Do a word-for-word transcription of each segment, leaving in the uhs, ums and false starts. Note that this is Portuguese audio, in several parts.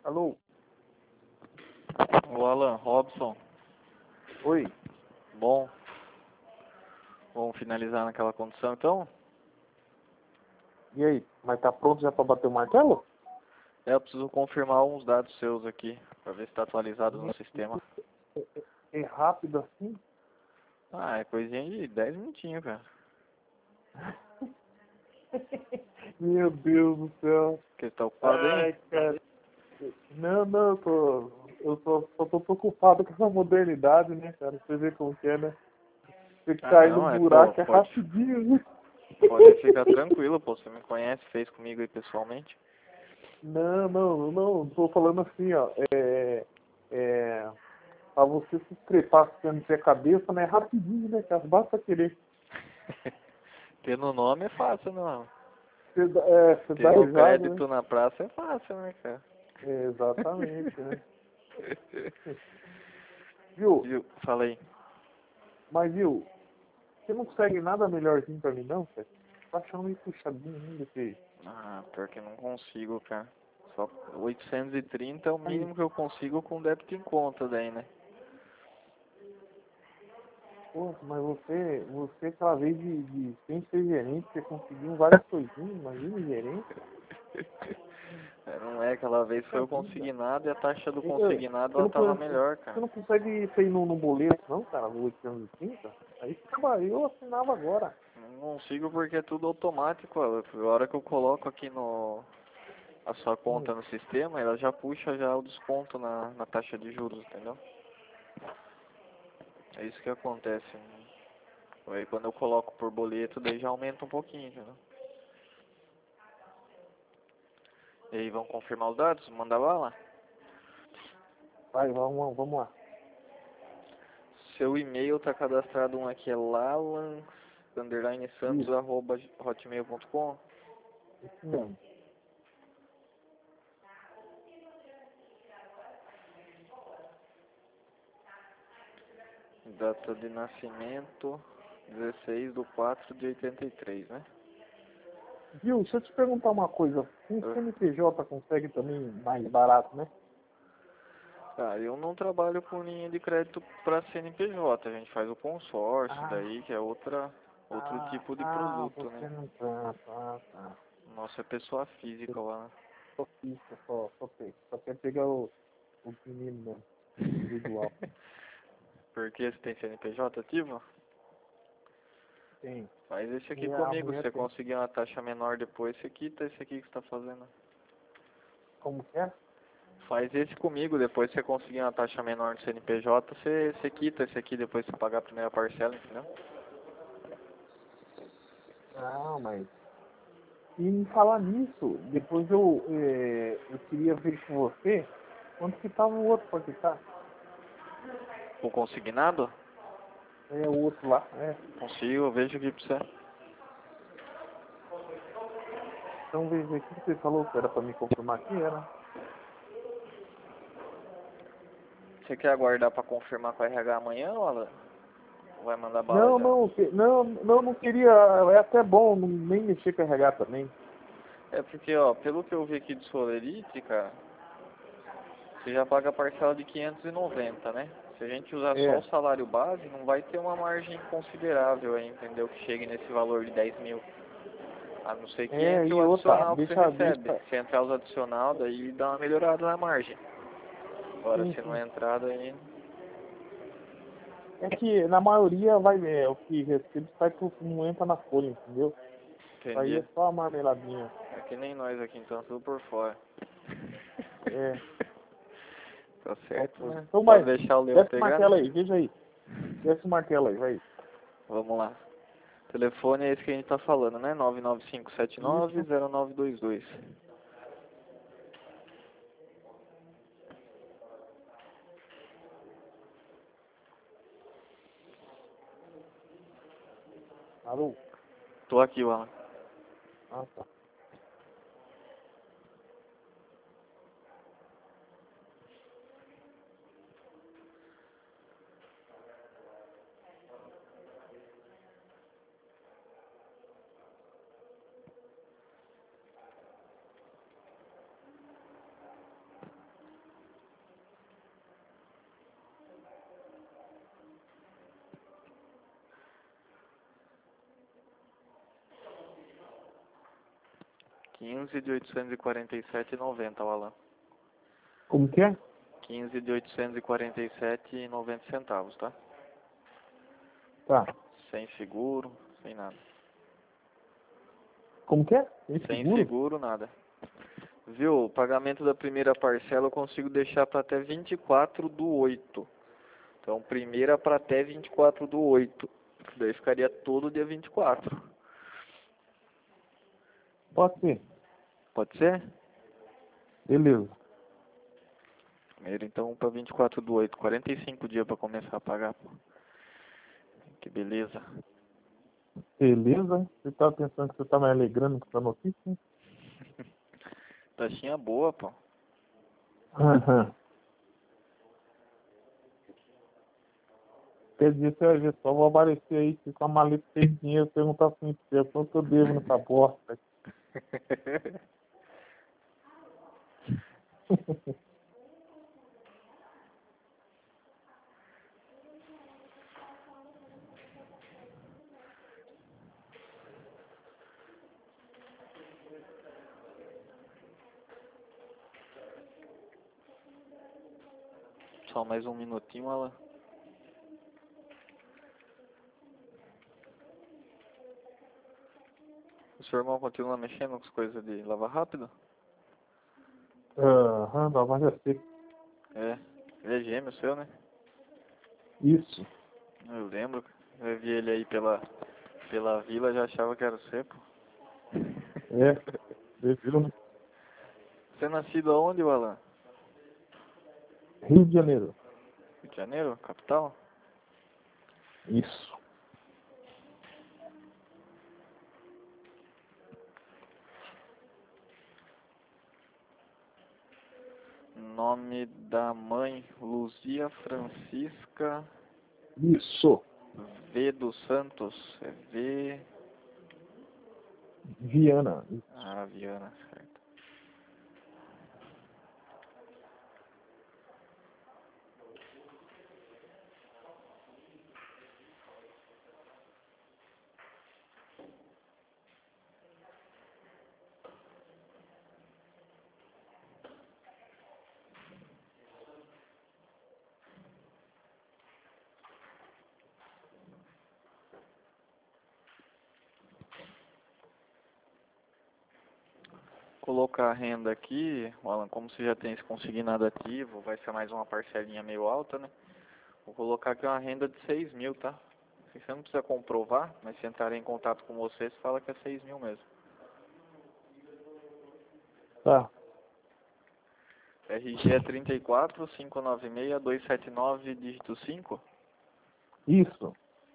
Alô? O Alan Robson, Oi? bom, vamos finalizar naquela condição então? E aí? Mas tá pronto já pra bater o martelo? É, eu preciso confirmar uns dados seus aqui, pra ver se tá atualizado no sistema. É rápido assim? Ah, é coisinha de dez minutinhos, cara. Meu Deus do céu. Porque você tá ocupado aí? Ai, cara. Não, não, eu tô. Eu só, só tô preocupado com a modernidade, né, cara? Você vê como que é, né? Você Ah, cair no não, é, pô, buraco é pode, rapidinho, né? pode ficar tranquilo, pô, você me conhece, fez comigo aí pessoalmente. Não, não, não, tô falando assim, ó. É. É. Pra você se estrepar se não ter cabeça, né? É rapidinho, né, cara? Basta querer. Tendo nome é fácil, não. Você dá, é, você dá Tendo risada, né? crédito na praça é fácil, né, cara? É, exatamente, né? Viu? Viu? Falei. Mas, viu? Você não consegue nada melhorzinho pra mim, não, cara? Tô achando meio puxadinho ainda, que... Ah, pior que eu não consigo, cara. Só oitocentos e trinta é o Aí, mínimo que eu consigo com débito em conta daí, né? pô, mas você, você aquela vez de, de sem ser gerente, você conseguiu várias coisinhas, imagina gerente. É, não é, aquela vez foi Puxa o vida. consignado e a taxa do E, ô, consignado Você ela não, tava conhece- melhor, você cara. não consegue sair no, no boleto, não, cara, no oitocentos e trinta? Aí ficava, eu assinava agora. Não consigo porque é tudo automático. ó. A hora que eu coloco aqui no a sua Hum. conta no sistema, ela já puxa já o desconto na, na taxa de juros, entendeu? É isso que acontece. Aí quando eu coloco por boleto, daí já aumenta um pouquinho, entendeu? E aí, vão confirmar os dados? Manda bala. Vai, vamos, vamos lá. Seu e-mail tá cadastrado um aqui, é lalan, underline santos, Isso, arroba hotmail ponto com. isso mesmo. Data de nascimento, dezesseis de quatro de oitenta e três, né? Viu, deixa eu te perguntar uma coisa. Um Eu- C N P J consegue também mais barato, né? Ah, eu não trabalho com linha de crédito para C N P J, a gente faz o consórcio Ah, daí, que é outra, outro ah, tipo de ah, produto, né? você não tá, tá, tá. Nossa, é pessoa física lá, né? Só fica, só, só, pe- só quer pegar o, o menino mesmo, individual. Porque você tem C N P J ativo? Tem. Faz esse aqui E a comigo, se mulher você tem. conseguir uma taxa menor depois, você quita esse aqui que você tá fazendo. Como que é? Faz esse comigo, depois você conseguir uma taxa menor no C N P J, você, você quita esse aqui depois que você pagar a primeira parcela, entendeu? Não, mas... E me falar nisso, depois eu, é, eu queria ver com você quanto que tava o outro pra quitar. O consignado? É, o outro lá, é. Consigo, eu vejo aqui pra você. Então veja aqui que você falou que era pra me confirmar aqui, era. Você quer aguardar pra confirmar com a R H amanhã, ou ela vai mandar bala Não, já? não, que- não, não, não queria. É até bom não, nem mexer com R H também. É porque, ó, pelo que eu vi aqui de Solerite, cara, você já paga a parcela de quinhentos e noventa, né? Se a gente usar só É. o salário base, não vai ter uma margem considerável aí, entendeu? Que chegue nesse valor de dez mil. A não ser que É, entre o e outra, adicional que você deixa, recebe. deixa. Se entrar os adicional, daí dá uma melhorada na margem. Agora, Sim, se não sim. entrar, daí... É que na maioria vai é, o que recebe sai pro, não entra na folha, entendeu? Isso aí Entendi. é só a marmeladinha. É que nem nós aqui, então, tudo por fora. É, Tá só certo, coisa. né? Então Pode vai, deixar o leão desce o pegar, martelo né? aí, veja aí. Desce o martelo aí, vai. Vamos lá. O telefone é esse que a gente tá falando, né? nove nove cinco sete nove Isso. zero nove dois dois. Alô? Tô aqui, Alan. Ah, tá. quinze de oitocentos e quarenta e sete e noventa, o Alan. Como que é? quinze de oitocentos e quarenta e sete e noventa centavos, tá? Tá. Sem seguro, sem nada. Como que é? Tem Sem seguro? seguro, nada. Viu? O pagamento da primeira parcela eu consigo deixar para até vinte e quatro do oito. Então, primeira para até vinte e quatro do oito. Daí ficaria todo dia vinte e quatro. Pode ser. Pode ser? Beleza. Primeiro, então, para vinte e quatro do oito. quarenta e cinco dias para começar a pagar, pô. Que beleza. Beleza. Você tá pensando que você tá me alegrando com essa notícia? Hein? Taxinha boa, pô. Aham. Quer dizer, você vai ver só, vou aparecer aí com a maleta cheia de dinheiro, perguntar assim, quanto eu devo nessa bosta? Só mais um minutinho, Alan. O seu irmão continua mexendo com as coisas de lavar rápido? Aham, da Vargas Seca. É. Ele é gêmeo seu, né? Isso. Eu lembro. Eu vi ele aí pela, pela vila, já achava que era você, pô. É, você viu, né? Você é nascido aonde, Alan? Rio de Janeiro. Rio de Janeiro, capital? Isso. Nome da mãe, Luzia Francisca Isso. V dos Santos. É V... Viana. Ah, Viana, certo. Colocar a renda aqui, Alan, como você já tem esse consignado ativo, vai ser mais uma parcelinha meio alta, né? Vou colocar aqui uma renda de seis mil, tá? Você não precisa comprovar, mas se entrarem em contato com você, você fala que é seis mil mesmo. Tá. R G é trinta e quatro, cinco nove seis, dois sete nove, dígito cinco. Isso.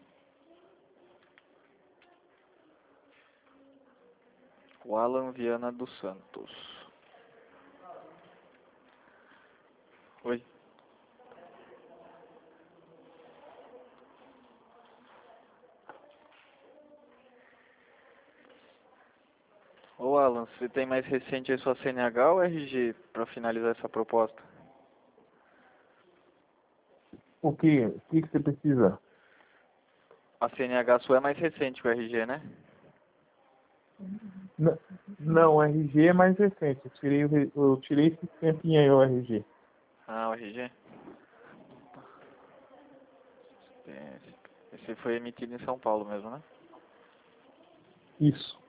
O Alan Viana dos Santos. Oi. Ô Alan, você tem mais recente aí sua C N H ou R G para finalizar essa proposta? O que? O que que você precisa? A C N H sua é mais recente que o R G, né? N- não, o R G é mais recente. Eu tirei, o re- eu tirei esse tempinho aí, o R G. Ah, o R G? Esse esse foi emitido em São Paulo mesmo, né? Isso.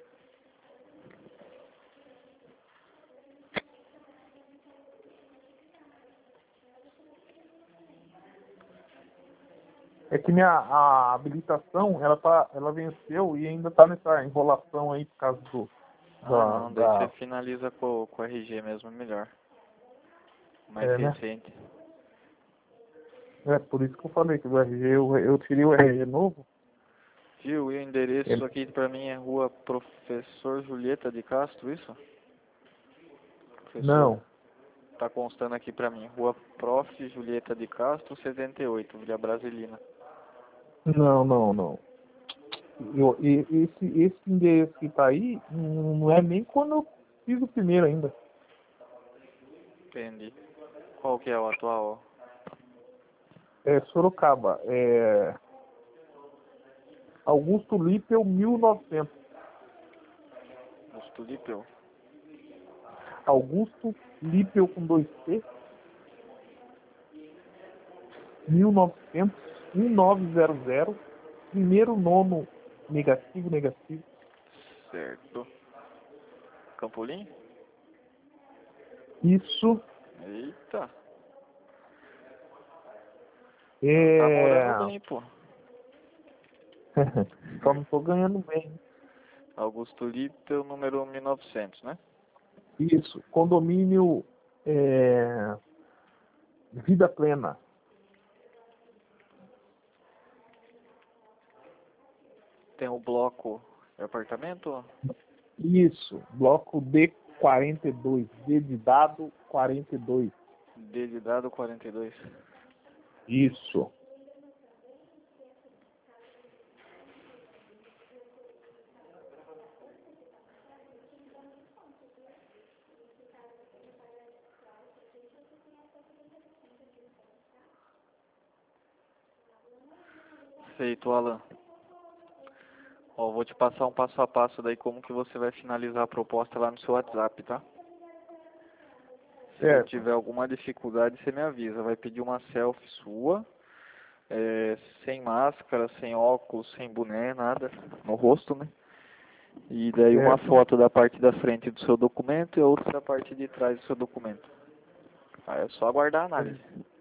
É que minha a habilitação, ela tá, ela venceu e ainda tá nessa enrolação aí por causa do Ah, da, não, daí você da finaliza com, com o R G mesmo, melhor. Mais é, né? recente. É por isso que eu falei que o R G, eu, eu tirei o R G novo. Viu? E o endereço Ele, aqui pra mim é Rua Professor Julieta de Castro, isso? Professor. não, Tá constando aqui pra mim. Rua Prof. Julieta de Castro, setenta e oito, Vila Brasilina. não, não, não. Eu, e- esse, esse endereço que tá aí não não é nem quando eu fiz o primeiro ainda. Entendi. Qual que é o atual? É Sorocaba. É Augusto Lippel, mil e novecentos. Os Tulipeu. Augusto Lippel com dois T, mil e novecentos, um nove zero zero, primeiro nono negativo, negativo. Certo. Campolim? Isso. Eita. É... Tá morando bem, pô. Só não tô ganhando bem. Augusto Lippel, número mil e novecentos, né? Isso. Condomínio é... Vida Plena. Tem o bloco de apartamento? Isso. Bloco D quarenta e dois. D de dado quarenta e dois. D de dado quarenta e dois. Isso. Feito, Alan. Ó, vou te passar um passo a passo daí como que você vai finalizar a proposta lá no seu WhatsApp, tá? Se Certo. tiver alguma dificuldade, você me avisa. Vai pedir uma selfie sua, é, sem máscara, sem óculos, sem boné, nada no rosto, né? E daí uma Certo. foto da parte da frente do seu documento e outra da parte de trás do seu documento. Aí é só aguardar a análise.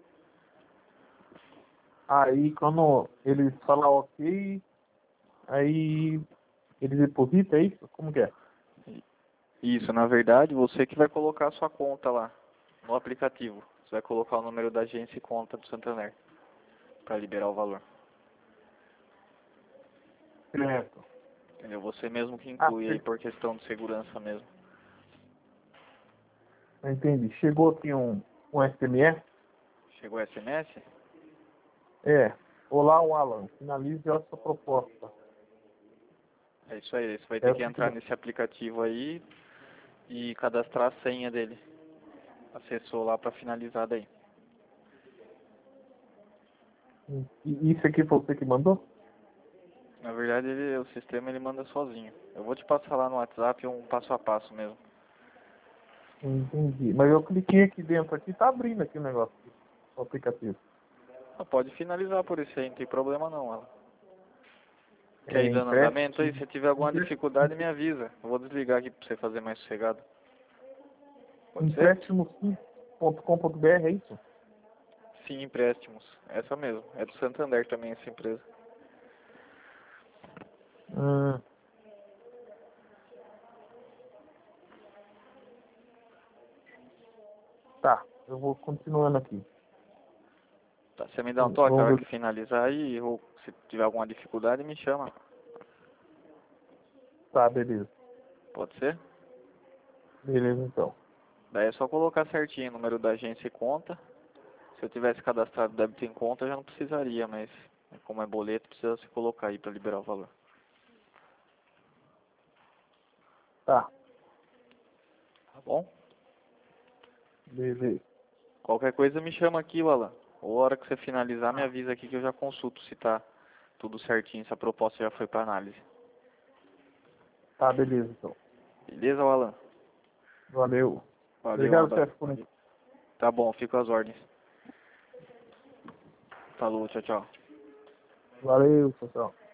Aí quando eles falam ok, aí eles depositam, é isso? Como que é? Isso, na verdade, você que vai colocar a sua conta lá no aplicativo. Você vai colocar o número da agência e conta do Santander para liberar o valor. Certo. Entendeu? Você mesmo que Ah, inclui aí per- por questão de segurança mesmo. entendi. Chegou aqui um, um S M S? Chegou S M S? É. Olá, Alan. Finalize a sua proposta. É isso aí. Você vai ter É, que entrar nesse aplicativo aí e cadastrar a senha dele. Acessou lá para finalizar daí. e isso aqui foi você que mandou? Na verdade, ele, o sistema ele manda sozinho. Eu vou te passar lá no WhatsApp um passo a passo mesmo. Entendi. Mas eu cliquei aqui dentro, aqui tá abrindo aqui o negócio, o aplicativo. Ah, pode finalizar por isso aí, não tem problema não, Alan. Quer É ir dando andamento aí? empréstimo. Se tiver alguma dificuldade, me avisa. Eu vou desligar aqui pra você fazer mais sossegado. Pode ser? Empréstimo ponto com ponto br, é isso? Sim, empréstimos. Essa mesmo. É do Santander também essa empresa. Hum. Tá, eu vou continuando aqui. Tá, você me dá um toque na Vamos hora ver. que finalizar aí, ou se tiver alguma dificuldade, me chama. Tá, beleza. Pode ser? Beleza, então. Daí é só colocar certinho o número da agência e conta. Se eu tivesse cadastrado débito em conta, já não precisaria, mas como é boleto, precisa se colocar aí para liberar o valor. Tá, Tá bom? beleza. Qualquer coisa me chama aqui, Alan. Ou a hora que você finalizar, me avisa aqui que eu já consulto se tá tudo certinho, se a proposta já foi para análise. Tá, beleza, então. Beleza, Alan? Valeu. Valeu, um Obrigado, abraço. chefe, por Tá bom, fico às ordens. Falou, tchau, tchau. Valeu, pessoal.